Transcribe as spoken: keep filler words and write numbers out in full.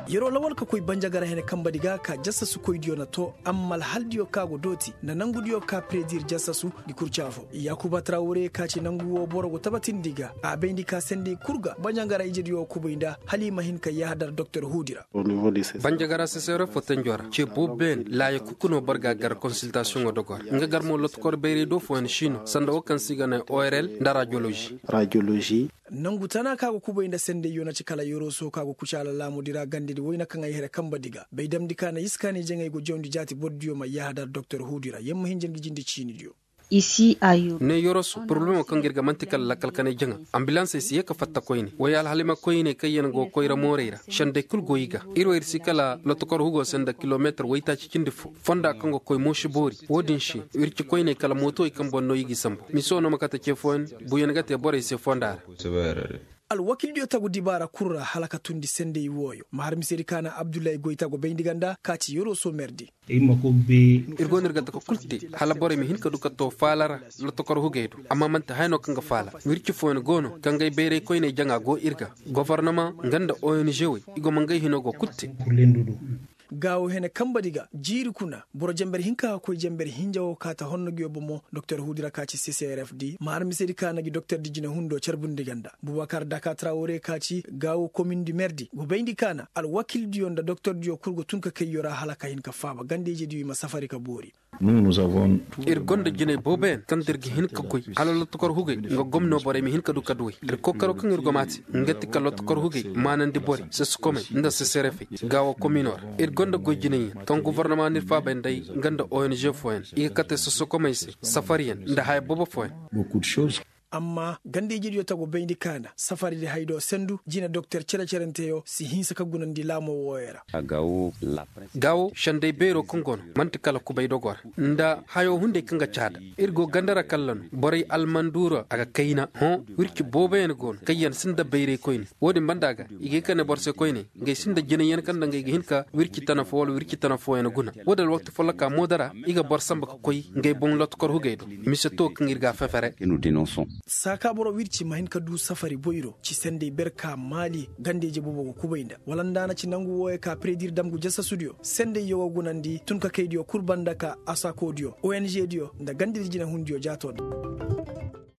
yero lawal ka koy banjagara hene kamba diga ka jassasu koy diyo na to ammal haldiyo kago doti na nangu diyo ka predir jassasu di kurchafo yakuba traore ka ci nangu wo borogo tabatin diga a bendi ka sende kurga banjagara ijediyo kuboinda halima hin ka yahadar docteur hudira banjagara sesere fotenjora ci boben la yakukuno barga gar consultation o dogor nga gar mo lot kor beri do fo en chino sanda o kan sigana O R L da radiologie radiologie nangu tana kago kuboinda sende yona ci kala yoro so kago kuchala lamu dira gandidi woyna kan ay here kamba diga be damdi kana iskani jengay go jondi jati boddiyo ma yahadar docteur hudira yemma hinjen gi jindi chini dio ici ayo ne yoros problème ko ngirga mantikal lakal kane janga ambulance si ka fatta koyni wayal halima koyni kayen go koyra moreira shande kul goyiga iro irsi kala lotokor hugo senda kilometer wayta ci cindi fonda kango koy moshi bori wodin shi irci koyni kala moto e kan bonno yigi sambo mi sono makata ce fon buyen gate bore se fondara al wakil dio tagu dibara kurra halaka tundi sende iwoyo mahar miseri kana abdoulaye goyta go beydiganda kati yoro so merdi irgonir gata ko kulti hala bore mi hinka duka to falara lotto kor hugeydo amma man ta hayno kanga fala wirci fon gono kangay bere koyne janga go irga gouvernement nganda O N G we igo mangay hino go kutti gawo hene kamba diga jiri kuna boro jember hinka ko jember hinjawo kata honno gyobo mo docteur hudira kaci C C R F D mar misedi kana gi docteur dijina hundo cerbunde ganda boubacar daka traoré kaci gawo commune du merdi go beyndi kana al wakil dionda docteur dio kurgo tunka kayora halaka hinka faba gandeje di ma safari ka bori nous nous avons ir gonde jine boben kandir gi hinka koy ala lotto kor hugey ngo gomno bore mi hinka du kadwe ir kokaro kangir gomati ngati ka lotto kor hugey manande bori se skome nda C C R F gawo communor ir gonda gojjini ton gouvernement nir fa ben day nganda O N G foen i kate so so komayse safarien nda hay bobo foen beaucoup de choses amma gandeji dio tago beyndi kana safari de haydo sendu jina docteur cere cerenteyo si hinsa ka gunandi lamo woyera gawo gawo shande bero kongon manti kala ku baydo gor nda hayo hunde kanga caada irgo gandara kallan boray almandura aga kayna ho wirki boben gon kayen sinda beyre koyni wodi bandaga ige kane borse koyni ngay sinda jene yen kanda ngay hinka wirki tanafo wala wirki tanafo en guna wodal wakti folaka modara iga borsamba ko koy ngay bon lot kor hugeydo mise to kangirga fefere nous dénonçons saka boro wirci mahin ka du safari boyro ci sende berka mali gandeje bobo kubayinda walandana ci nangu woye ka predir damgu jassa studio sende yogo gunandi tunka kaydio kurbanda ka asako dio O N G dio nda gandirji na hundio jatod